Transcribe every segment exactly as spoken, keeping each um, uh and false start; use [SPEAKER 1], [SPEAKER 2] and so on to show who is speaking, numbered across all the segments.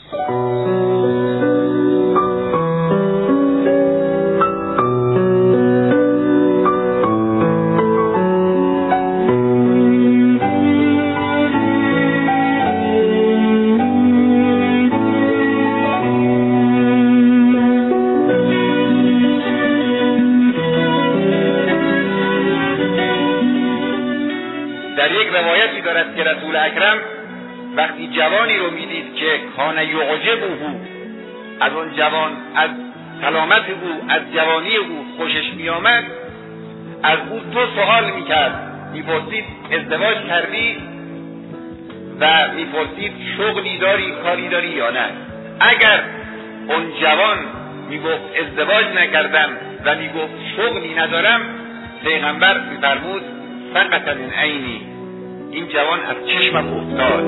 [SPEAKER 1] در یک روایتی دارد که رسول اکرم وقتی جوانی رو میدید که کان یعجبه، از اون جوان، از سلامت او، از جوانی او خوشش میآمد، از او دو سوال میکرد. میپرسید ازدواج کردی و میپرسید شغلی داری، کاری داری یا نه. اگر اون جوان میگفت ازدواج نکردم و میگفت شغلی ندارم، پیغمبر میفرمود فقط من عینی، این جوان از چشمم افتاد.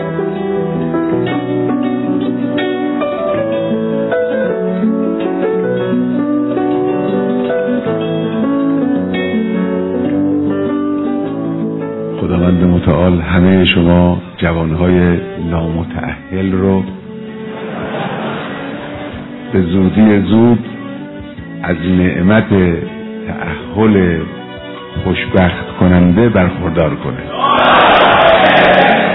[SPEAKER 2] خداوند متعال همه شما جوانهای نامتأهل رو به زودی زود از نعمت تأهل خوشبخت کننده برخوردار کنه.